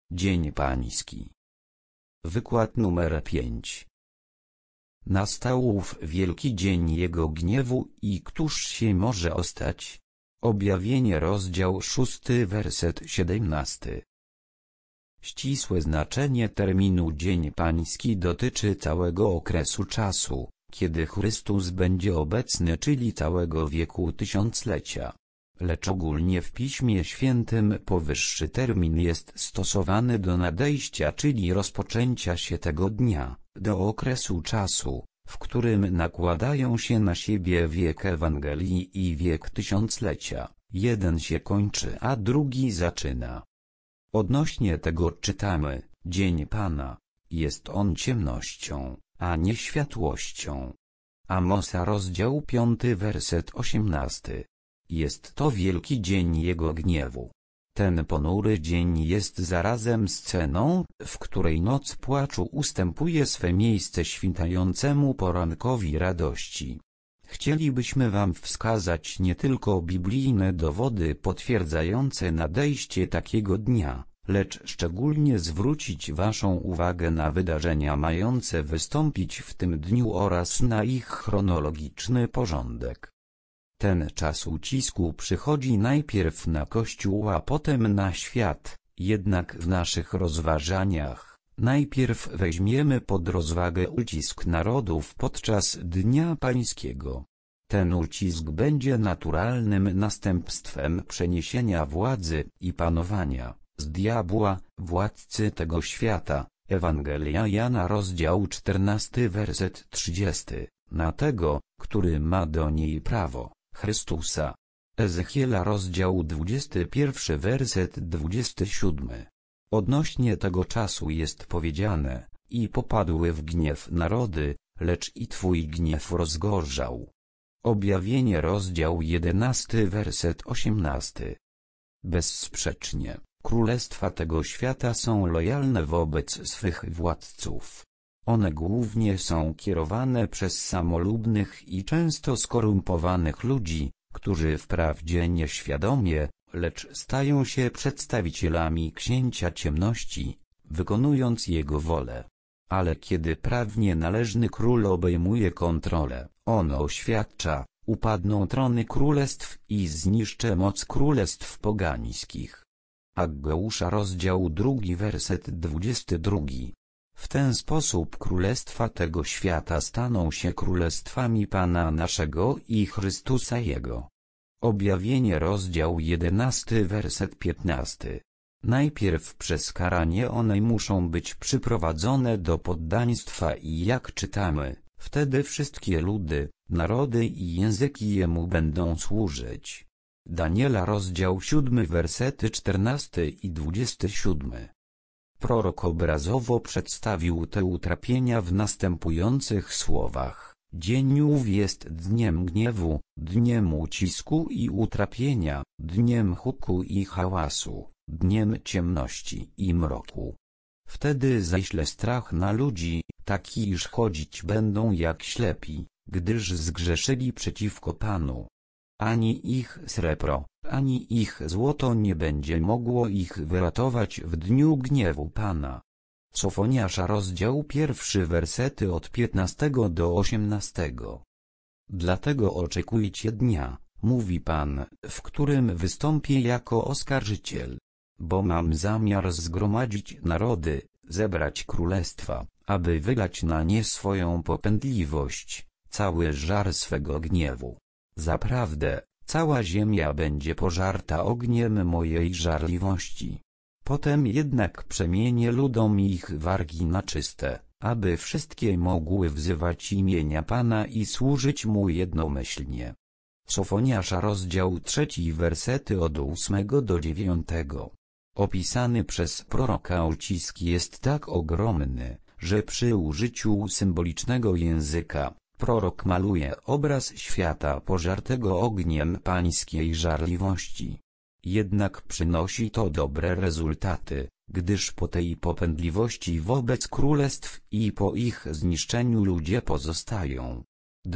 Dzień Pański. Wykład numer 5. Nastał ów wielki dzień Jego gniewu i któż się może ostać? Objawienie rozdział 6 werset 17. Ścisłe znaczenie terminu Dzień Pański dotyczy całego okresu czasu, kiedy Chrystus będzie obecny, czyli całego wieku tysiąclecia. Lecz ogólnie w Piśmie Świętym powyższy termin jest stosowany do nadejścia, czyli rozpoczęcia się tego dnia, do okresu czasu, w którym nakładają się na siebie wiek Ewangelii i wiek tysiąclecia. Jeden się kończy, a drugi zaczyna. Odnośnie tego czytamy: Dzień Pana, jest on ciemnością, a nie światłością. Amosa rozdział 5 werset 18. Jest to wielki dzień Jego gniewu. Ten ponury dzień jest zarazem sceną, w której noc płaczu ustępuje swe miejsce świtającemu porankowi radości. Chcielibyśmy Wam wskazać nie tylko biblijne dowody potwierdzające nadejście takiego dnia, lecz szczególnie zwrócić Waszą uwagę na wydarzenia mające wystąpić w tym dniu oraz na ich chronologiczny porządek. Ten czas ucisku przychodzi najpierw na Kościół, a potem na świat, jednak w naszych rozważaniach najpierw weźmiemy pod rozwagę ucisk narodów podczas Dnia Pańskiego. Ten ucisk będzie naturalnym następstwem przeniesienia władzy i panowania z diabła, władcy tego świata, Ewangelia Jana rozdział 14 werset 30, na tego, który ma do niej prawo, Chrystusa. Ezechiela rozdział 21 werset 27. Odnośnie tego czasu jest powiedziane: i popadły w gniew narody, lecz i Twój gniew rozgorzał. Objawienie rozdział 11 werset 18. Bezsprzecznie, królestwa tego świata są lojalne wobec swych władców. One głównie są kierowane przez samolubnych i często skorumpowanych ludzi, którzy wprawdzie nieświadomie, lecz stają się przedstawicielami księcia ciemności, wykonując jego wolę. Ale kiedy prawnie należny król obejmuje kontrolę, on oświadcza: upadną trony królestw i zniszczę moc królestw pogańskich. Aggeusza rozdział 2 werset 22. W ten sposób królestwa tego świata staną się królestwami Pana naszego i Chrystusa Jego. Objawienie rozdział 11 werset 15. Najpierw przez karanie one muszą być przyprowadzone do poddaństwa i jak czytamy, wtedy wszystkie ludy, narody i języki Jemu będą służyć. Daniela rozdział 7 wersety 14 i 27. Prorok obrazowo przedstawił te utrapienia w następujących słowach: dzień ów jest dniem gniewu, dniem ucisku i utrapienia, dniem huku i hałasu, dniem ciemności i mroku. Wtedy ześlę strach na ludzi, taki iż chodzić będą jak ślepi, gdyż zgrzeszyli przeciwko Panu. Ani ich srebro, ani ich złoto nie będzie mogło ich wyratować w dniu gniewu Pana. Sofoniasza rozdział 1 wersety od 15 do 18. Dlatego oczekujcie dnia, mówi Pan, w którym wystąpię jako oskarżyciel. Bo mam zamiar zgromadzić narody, zebrać królestwa, aby wylać na nie swoją popędliwość, cały żar swego gniewu. Zaprawdę, cała ziemia będzie pożarta ogniem mojej żarliwości. Potem jednak przemienię ludom ich wargi na czyste, aby wszystkie mogły wzywać imienia Pana i służyć Mu jednomyślnie. Sofoniasza rozdział 3 wersety od 8 do 9. Opisany przez proroka ucisk jest tak ogromny, że przy użyciu symbolicznego języka, prorok maluje obraz świata pożartego ogniem pańskiej żarliwości. Jednak przynosi to dobre rezultaty, gdyż po tej popędliwości wobec królestw i po ich zniszczeniu ludzie pozostają.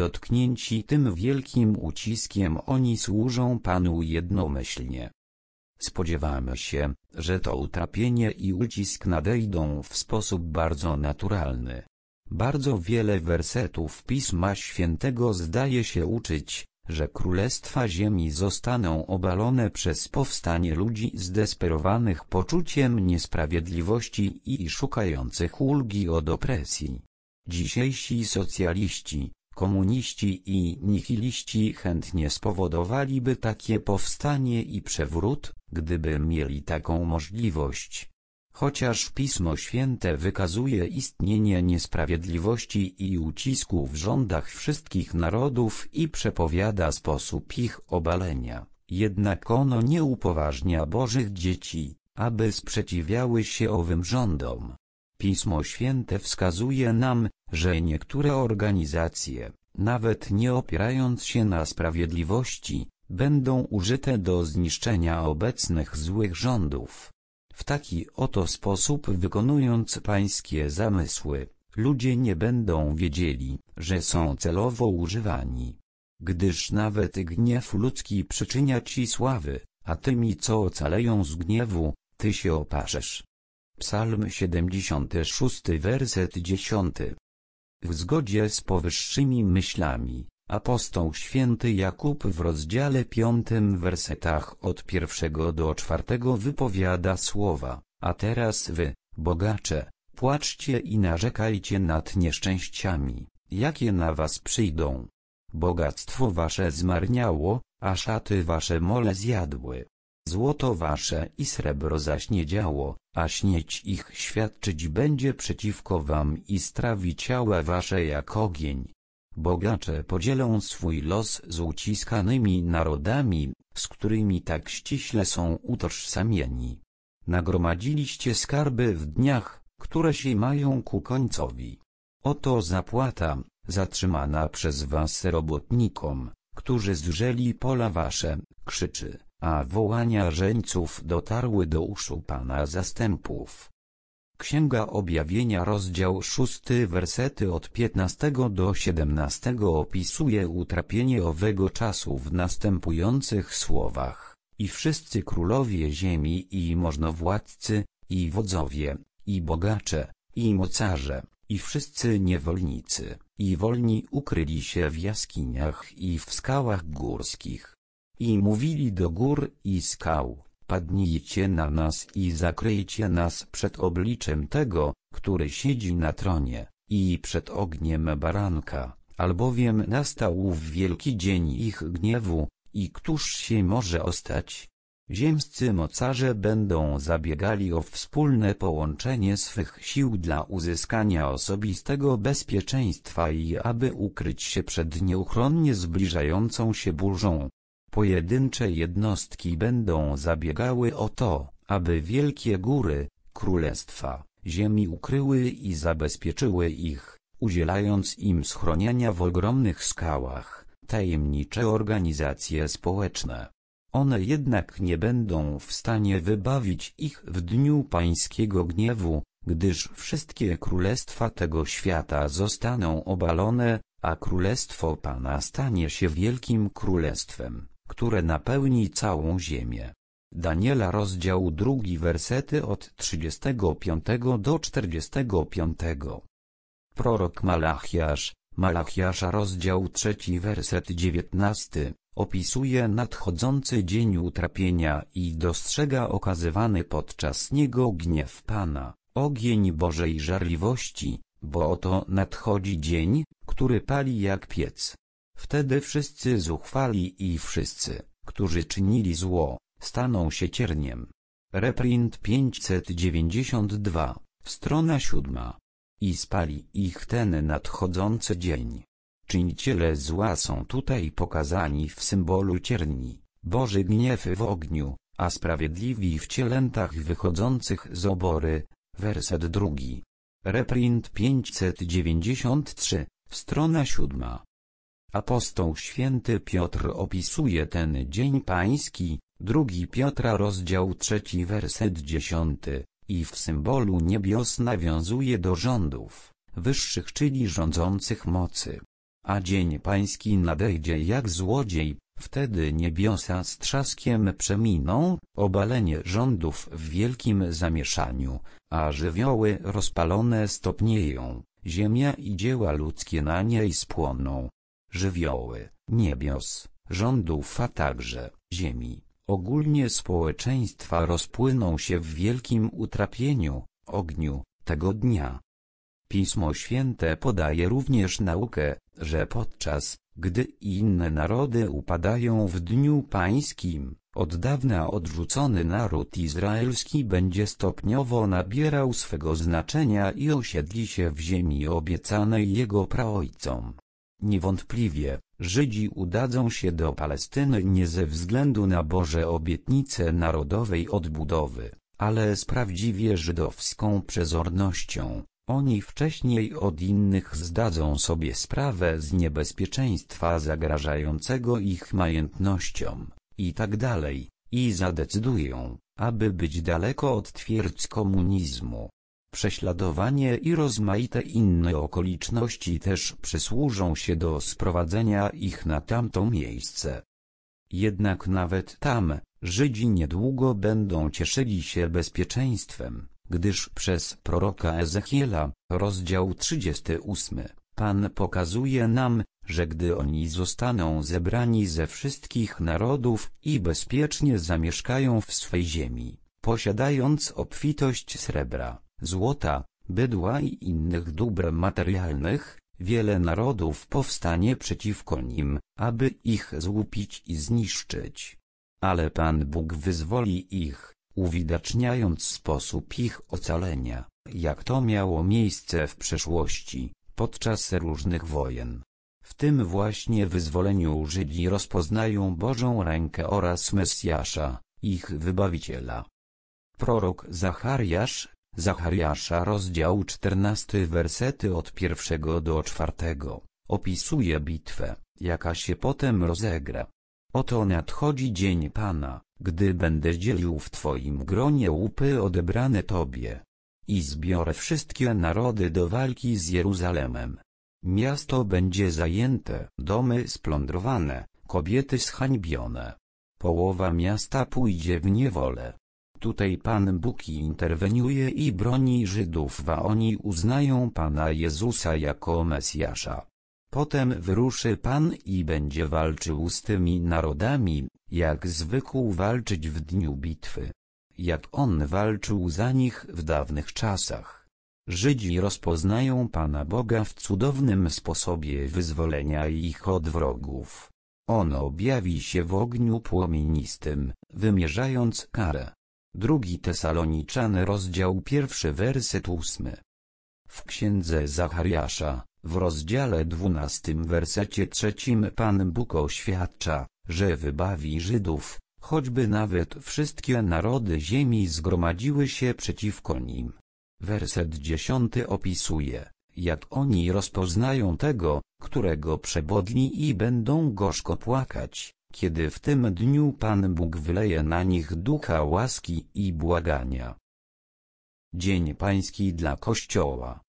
Dotknięci tym wielkim uciskiem oni służą Panu jednomyślnie. Spodziewamy się, że to utrapienie i ucisk nadejdą w sposób bardzo naturalny. Bardzo wiele wersetów Pisma Świętego zdaje się uczyć, że królestwa ziemi zostaną obalone przez powstanie ludzi zdesperowanych poczuciem niesprawiedliwości i szukających ulgi od opresji. Dzisiejsi socjaliści, komuniści i nihiliści chętnie spowodowaliby takie powstanie i przewrót, gdyby mieli taką możliwość. Chociaż Pismo Święte wykazuje istnienie niesprawiedliwości i ucisku w rządach wszystkich narodów i przepowiada sposób ich obalenia, jednak ono nie upoważnia Bożych dzieci, aby sprzeciwiały się owym rządom. Pismo Święte wskazuje nam, że niektóre organizacje, nawet nie opierając się na sprawiedliwości, będą użyte do zniszczenia obecnych złych rządów. W taki oto sposób, wykonując pańskie zamysły, ludzie nie będą wiedzieli, że są celowo używani. Gdyż nawet gniew ludzki przyczynia ci sławy, a tymi, co ocaleją z gniewu, ty się oparzesz. Psalm 76, werset 10. W zgodzie z powyższymi myślami, apostoł święty Jakub w rozdziale 5 wersetach od 1 do 4 wypowiada słowa: a teraz wy, bogacze, płaczcie i narzekajcie nad nieszczęściami, jakie na was przyjdą. Bogactwo wasze zmarniało, a szaty wasze mole zjadły. Złoto wasze i srebro zaśniedziało, a śnieć ich świadczyć będzie przeciwko wam i strawi ciała wasze jak ogień. Bogacze podzielą swój los z uciskanymi narodami, z którymi tak ściśle są utożsamieni. Nagromadziliście skarby w dniach, które się mają ku końcowi. Oto zapłata, zatrzymana przez was robotnikom, którzy zrzeli pola wasze, krzyczy, a wołania żeńców dotarły do uszu Pana zastępów. Księga Objawienia, rozdział 6, wersety od 15 do 17 opisuje utrapienie owego czasu w następujących słowach: i wszyscy królowie ziemi i możnowładcy, i wodzowie, i bogacze, i mocarze, i wszyscy niewolnicy, i wolni ukryli się w jaskiniach i w skałach górskich. I mówili do gór i skał: padnijcie na nas i zakryjcie nas przed obliczem tego, który siedzi na tronie, i przed ogniem baranka, albowiem nastał wielki dzień ich gniewu, i któż się może ostać? Ziemscy mocarze będą zabiegali o wspólne połączenie swych sił dla uzyskania osobistego bezpieczeństwa i aby ukryć się przed nieuchronnie zbliżającą się burzą. Pojedyncze jednostki będą zabiegały o to, aby wielkie góry, królestwa, ziemi ukryły i zabezpieczyły ich, udzielając im schronienia w ogromnych skałach, tajemnicze organizacje społeczne. One jednak nie będą w stanie wybawić ich w dniu pańskiego gniewu, gdyż wszystkie królestwa tego świata zostaną obalone, a królestwo Pana stanie się wielkim królestwem, które napełni całą ziemię. Daniela, rozdział 2, wersety od 35 do 45. Prorok Malachiasza, rozdział 3, werset 19, opisuje nadchodzący dzień utrapienia i dostrzega okazywany podczas niego gniew Pana, ogień Bożej żarliwości, bo oto nadchodzi dzień, który pali jak piec. Wtedy wszyscy zuchwali i wszyscy, którzy czynili zło, staną się cierniem. Reprint 592, strona 7. I spali ich ten nadchodzący dzień. Czyniciele zła są tutaj pokazani w symbolu cierni, Boży gniew w ogniu, a sprawiedliwi w cielętach wychodzących z obory. Werset 2. Reprint 593, strona 7. Apostoł święty Piotr opisuje ten dzień pański, 2 Piotra, rozdział 3, werset 10, i w symbolu niebios nawiązuje do rządów wyższych, czyli rządzących mocy. A dzień pański nadejdzie jak złodziej, Wtedy niebiosa z trzaskiem przeminą, obalenie rządów w wielkim zamieszaniu, a żywioły rozpalone stopnieją, ziemia i dzieła ludzkie na niej spłoną. Żywioły, niebios, rządów a także ziemi, ogólnie społeczeństwa rozpłyną się w wielkim utrapieniu, ogniu, tego dnia. Pismo Święte podaje również naukę, że podczas gdy inne narody upadają w dniu pańskim, od dawna odrzucony naród izraelski będzie stopniowo nabierał swego znaczenia i osiedli się w ziemi obiecanej jego praojcom. Niewątpliwie, Żydzi udadzą się do Palestyny nie ze względu na Boże obietnice narodowej odbudowy, ale z prawdziwie żydowską przezornością. Oni wcześniej od innych zdadzą sobie sprawę z niebezpieczeństwa zagrażającego ich majątnościom, i tak dalej, i zadecydują, aby być daleko od twierdz komunizmu. Prześladowanie i rozmaite inne okoliczności też przysłużą się do sprowadzenia ich na tamto miejsce. Jednak nawet tam, Żydzi niedługo będą cieszyli się bezpieczeństwem, gdyż przez proroka Ezechiela, rozdział 38, Pan pokazuje nam, że gdy oni zostaną zebrani ze wszystkich narodów i bezpiecznie zamieszkają w swej ziemi, posiadając obfitość srebra, złota, bydła i innych dóbr materialnych, wiele narodów powstanie przeciwko nim, aby ich złupić i zniszczyć. Ale Pan Bóg wyzwoli ich, uwidaczniając sposób ich ocalenia, jak to miało miejsce w przeszłości, podczas różnych wojen. W tym właśnie wyzwoleniu Żydzi rozpoznają Bożą rękę oraz Mesjasza, ich Wybawiciela. Prorok Zachariasza rozdział 14 wersety od 1 do 4, opisuje bitwę, jaka się potem rozegra. Oto nadchodzi dzień Pana, gdy będę dzielił w Twoim gronie łupy odebrane Tobie. I zbiorę wszystkie narody do walki z Jeruzalemem. Miasto będzie zajęte, domy splądrowane, kobiety zhańbione. Połowa miasta pójdzie w niewolę. Tutaj Pan Bóg interweniuje i broni Żydów, a oni uznają Pana Jezusa jako Mesjasza. Potem wyruszy Pan i będzie walczył z tymi narodami, jak zwykł walczyć w dniu bitwy. Jak On walczył za nich w dawnych czasach. Żydzi rozpoznają Pana Boga w cudownym sposobie wyzwolenia ich od wrogów. On objawi się w ogniu płomienistym, wymierzając karę. 2 Tesaloniczan rozdział 1 werset 8. W księdze Zachariasza, w rozdziale 12 wersecie 3 Pan Bóg oświadcza, że wybawi Żydów, choćby nawet wszystkie narody ziemi zgromadziły się przeciwko nim. Werset 10 opisuje, jak oni rozpoznają tego, którego przebodli i będą gorzko płakać, kiedy w tym dniu Pan Bóg wyleje na nich ducha łaski i błagania. Dzień Pański dla Kościoła.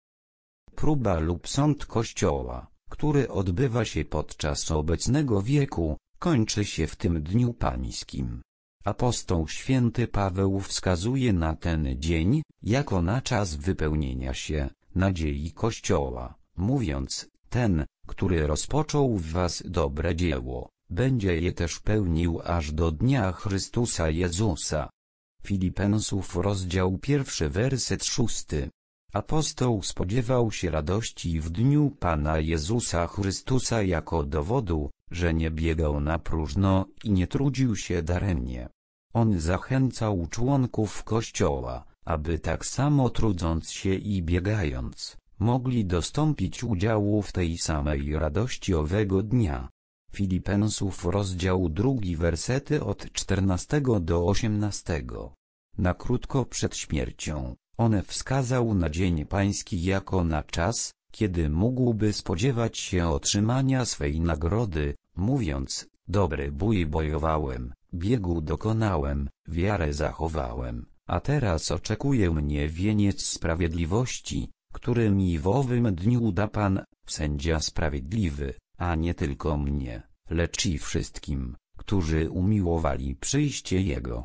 Próba lub sąd Kościoła, który odbywa się podczas obecnego wieku, kończy się w tym dniu pańskim. Apostoł święty Paweł wskazuje na ten dzień, jako na czas wypełnienia się nadziei Kościoła, mówiąc, ten, który rozpoczął w was dobre dzieło, będzie je też pełnił aż do dnia Chrystusa Jezusa. Filipensów rozdział 1 werset 6. Apostoł spodziewał się radości w dniu Pana Jezusa Chrystusa jako dowodu, że nie biegał na próżno i nie trudził się daremnie. On zachęcał członków Kościoła, aby tak samo trudząc się i biegając, mogli dostąpić udziału w tej samej radości owego dnia. Filipensów rozdział 2 wersety od 14 do 18. Na krótko przed śmiercią, on wskazał na dzień pański jako na czas, kiedy mógłby spodziewać się otrzymania swej nagrody, mówiąc, dobry bój bojowałem, biegu dokonałem, wiarę zachowałem, a teraz oczekuje mnie wieniec sprawiedliwości, który mi w owym dniu da Pan, sędzia sprawiedliwy, a nie tylko mnie, lecz i wszystkim, którzy umiłowali przyjście Jego.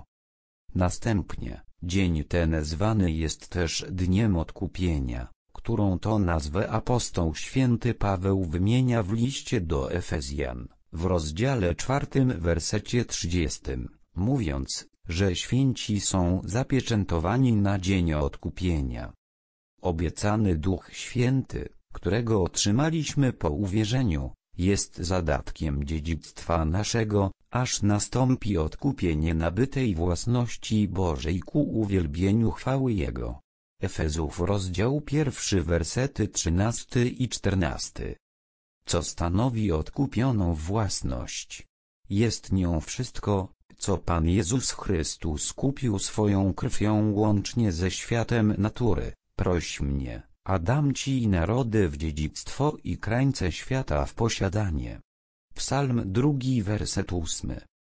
Następnie, dzień ten zwany jest też Dniem Odkupienia, którą to nazwę apostoł święty Paweł wymienia w liście do Efezjan, w rozdziale 4 wersecie 30, mówiąc, że święci są zapieczętowani na dzień odkupienia. Obiecany Duch Święty, którego otrzymaliśmy po uwierzeniu, jest zadatkiem dziedzictwa naszego, aż nastąpi odkupienie nabytej własności Bożej ku uwielbieniu chwały Jego. Efezów rozdział 1 wersety 13 i 14. Co stanowi odkupioną własność? Jest nią wszystko, co Pan Jezus Chrystus kupił swoją krwią łącznie ze światem natury. Proś mnie, a dam Ci narody w dziedzictwo i krańce świata w posiadanie. Psalm 2 werset 8.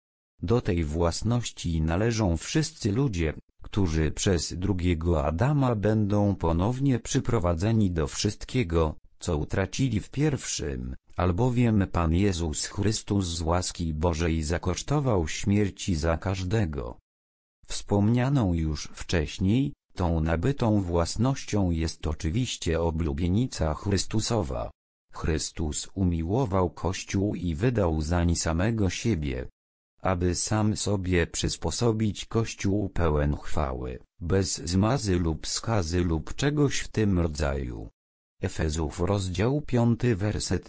Do tej własności należą wszyscy ludzie, którzy przez drugiego Adama będą ponownie przyprowadzeni do wszystkiego, co utracili w pierwszym, albowiem Pan Jezus Chrystus z łaski Bożej zakosztował śmierci za każdego. Wspomnianą już wcześniej, tą nabytą własnością jest oczywiście oblubienica Chrystusowa. Chrystus umiłował Kościół i wydał zań samego siebie, aby sam sobie przysposobić Kościół pełen chwały, bez zmazy lub skazy lub czegoś w tym rodzaju. Efezów rozdział 5 werset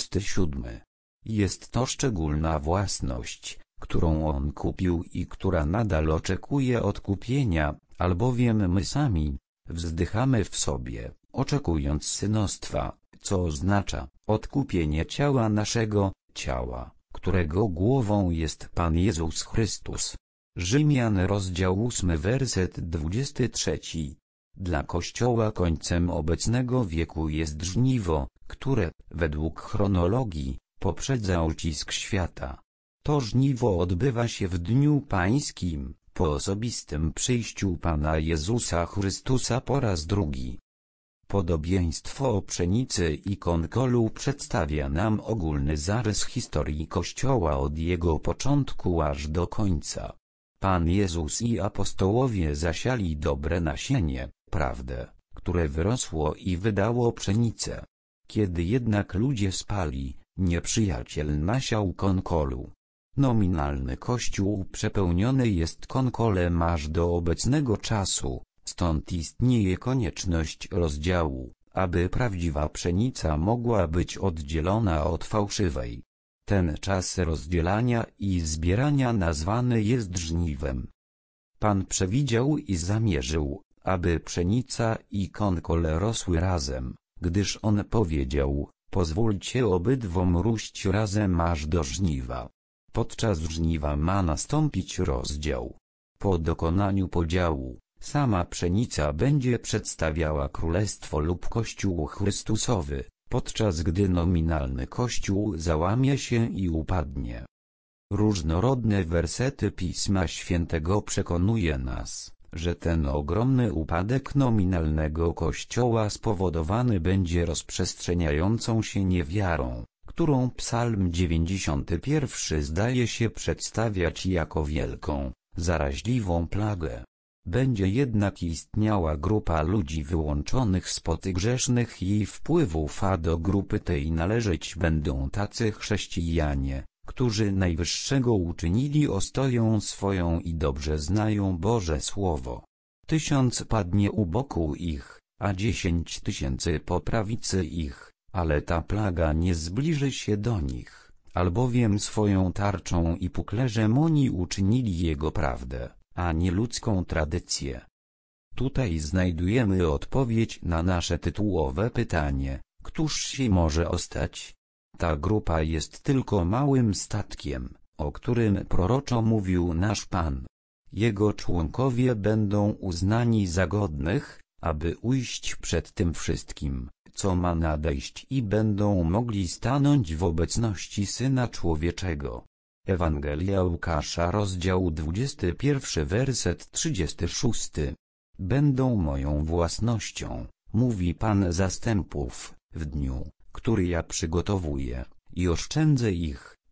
27. Jest to szczególna własność, którą On kupił i która nadal oczekuje odkupienia, albowiem my sami wzdychamy w sobie, oczekując synostwa, co oznacza odkupienie ciała naszego, ciała, którego głową jest Pan Jezus Chrystus. Rzymian rozdział 8 werset 23. Dla Kościoła końcem obecnego wieku jest żniwo, które, według chronologii, poprzedza ucisk świata. To żniwo odbywa się w Dniu Pańskim, po osobistym przyjściu Pana Jezusa Chrystusa po raz drugi. Podobieństwo o pszenicy i konkolu przedstawia nam ogólny zarys historii Kościoła od jego początku aż do końca. Pan Jezus i apostołowie zasiali dobre nasienie, prawdę, które wyrosło i wydało pszenicę. Kiedy jednak ludzie spali, nieprzyjaciel nasiał konkolu. Nominalny Kościół przepełniony jest konkolem aż do obecnego czasu, stąd istnieje konieczność rozdziału, aby prawdziwa pszenica mogła być oddzielona od fałszywej. Ten czas rozdzielania i zbierania nazwany jest żniwem. Pan przewidział i zamierzył, aby pszenica i konkol rosły razem, gdyż On powiedział, pozwólcie obydwom róść razem aż do żniwa. Podczas żniwa ma nastąpić rozdział. Po dokonaniu podziału, sama pszenica będzie przedstawiała królestwo lub Kościół Chrystusowy, podczas gdy nominalny Kościół załamie się i upadnie. Różnorodne wersety Pisma Świętego przekonuje nas, że ten ogromny upadek nominalnego Kościoła spowodowany będzie rozprzestrzeniającą się niewiarą, którą Psalm 91 zdaje się przedstawiać jako wielką, zaraźliwą plagę. Będzie jednak istniała grupa ludzi wyłączonych spod grzesznych jej wpływów, a do grupy tej należeć będą tacy chrześcijanie, którzy Najwyższego uczynili ostoją swoją i dobrze znają Boże Słowo. 1000 padnie u boku ich, a 10 000 po prawicy ich, ale ta plaga nie zbliży się do nich, albowiem swoją tarczą i puklerzem oni uczynili Jego prawdę, a nie ludzką tradycję. Tutaj znajdujemy odpowiedź na nasze tytułowe pytanie, któż się może ostać? Ta grupa jest tylko małym statkiem, o którym proroczo mówił nasz Pan. Jego członkowie będą uznani za godnych, aby ujść przed tym wszystkim, co ma nadejść, i będą mogli stanąć w obecności Syna Człowieczego. Ewangelia Łukasza rozdział 21 werset 36. Będą moją własnością, mówi Pan zastępów, w dniu, który ja przygotowuję, i oszczędzę ich,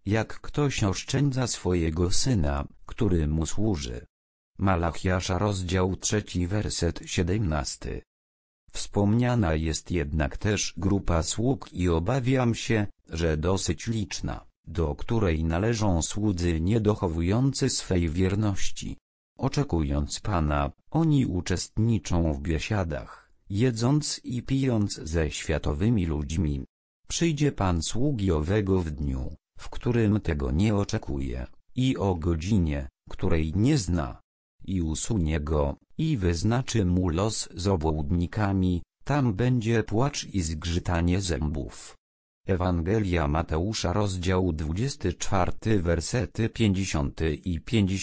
jak ktoś oszczędza swojego syna, który mu służy. Malachiasza rozdział 3 werset 17. Wspomniana jest jednak też grupa sług i obawiam się, że dosyć liczna, do której należą słudzy niedochowujący swej wierności. Oczekując Pana, oni uczestniczą w biesiadach, jedząc i pijąc ze światowymi ludźmi. Przyjdzie Pan sługi owego w dniu, w którym tego nie oczekuje, i o godzinie, której nie zna. I usunie go, i wyznaczy mu los z obłudnikami, tam będzie płacz i zgrzytanie zębów. Ewangelia Mateusza rozdział 24 wersety 50 i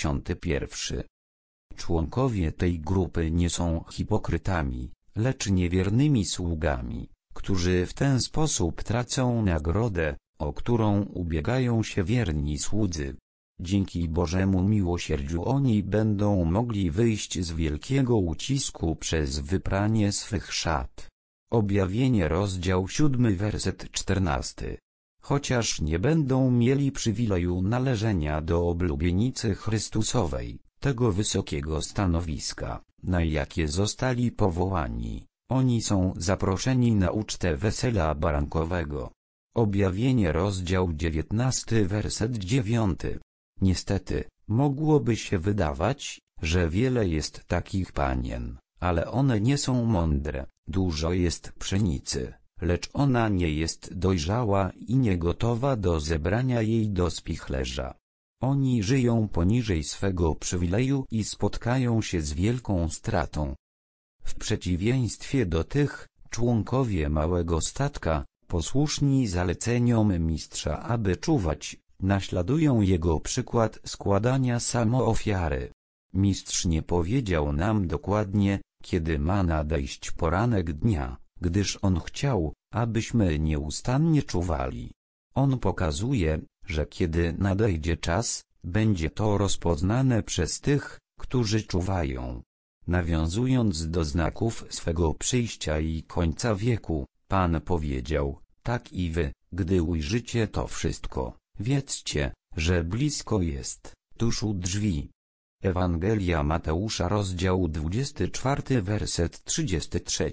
51. Członkowie tej grupy nie są hipokrytami, lecz niewiernymi sługami, którzy w ten sposób tracą nagrodę, o którą ubiegają się wierni słudzy. Dzięki Bożemu miłosierdziu oni będą mogli wyjść z wielkiego ucisku przez wypranie swych szat. Objawienie rozdział 7 werset 14. Chociaż nie będą mieli przywileju należenia do oblubienicy Chrystusowej, tego wysokiego stanowiska, na jakie zostali powołani, oni są zaproszeni na ucztę wesela barankowego. Objawienie rozdział 19 werset 9. Niestety, mogłoby się wydawać, że wiele jest takich panien, ale one nie są mądre, dużo jest pszenicy, lecz ona nie jest dojrzała i nie gotowa do zebrania jej do spichlerza. Oni żyją poniżej swego przywileju i spotkają się z wielką stratą. W przeciwieństwie do tych, członkowie małego statka, posłuszni zaleceniom mistrza aby czuwać, naśladują jego przykład składania samoofiary. Mistrz nie powiedział nam dokładnie, kiedy ma nadejść poranek dnia, gdyż on chciał, abyśmy nieustannie czuwali. On pokazuje, że kiedy nadejdzie czas, będzie to rozpoznane przez tych, którzy czuwają. Nawiązując do znaków swego przyjścia i końca wieku, Pan powiedział, tak i wy, gdy ujrzycie to wszystko, wiedzcie, że blisko jest, tuż u drzwi. Ewangelia Mateusza rozdział 24 werset 33.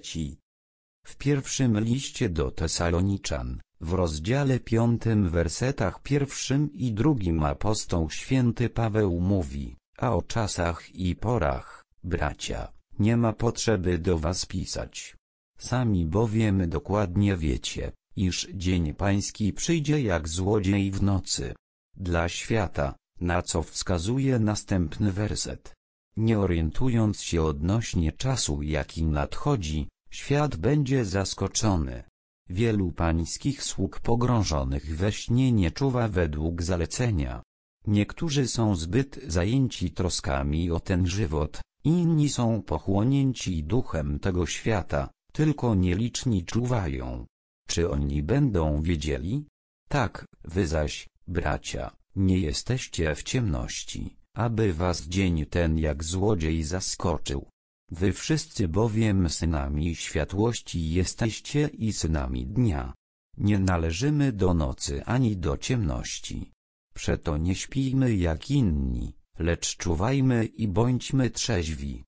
W pierwszym liście do Tesaloniczan, w rozdziale 5 wersetach 1 i 2 apostoł święty Paweł mówi, a o czasach i porach, bracia, nie ma potrzeby do was pisać. Sami bowiem dokładnie wiecie, iż dzień pański przyjdzie jak złodziej w nocy. Dla świata, na co wskazuje następny werset. Nie orientując się odnośnie czasu jaki nadchodzi, świat będzie zaskoczony. Wielu pańskich sług pogrążonych we śnie nie czuwa według zalecenia. Niektórzy są zbyt zajęci troskami o ten żywot, inni są pochłonięci duchem tego świata, tylko nieliczni czuwają. Czy oni będą wiedzieli? Tak, wy zaś, bracia, nie jesteście w ciemności, aby was dzień ten jak złodziej zaskoczył. Wy wszyscy bowiem synami światłości jesteście i synami dnia. Nie należymy do nocy ani do ciemności. Przeto nie śpijmy jak inni, lecz czuwajmy i bądźmy trzeźwi.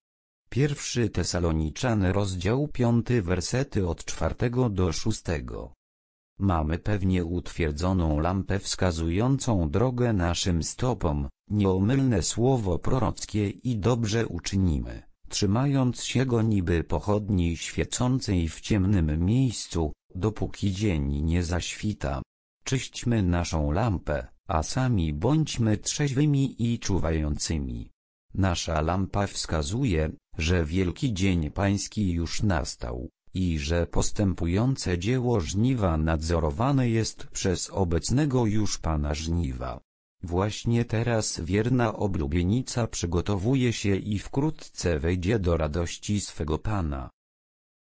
1 Tesaloniczan rozdział 5 wersety od 4 do 6. Mamy pewnie utwierdzoną lampę wskazującą drogę naszym stopom, nieomylne słowo prorockie i dobrze uczynimy, trzymając się go niby pochodni świecącej w ciemnym miejscu, dopóki dzień nie zaświta. Czyśćmy naszą lampę, a sami bądźmy trzeźwymi i czuwającymi. Nasza lampa wskazuje, że wielki dzień pański już nastał, i że postępujące dzieło żniwa nadzorowane jest przez obecnego już Pana żniwa. Właśnie teraz wierna oblubienica przygotowuje się i wkrótce wejdzie do radości swego Pana.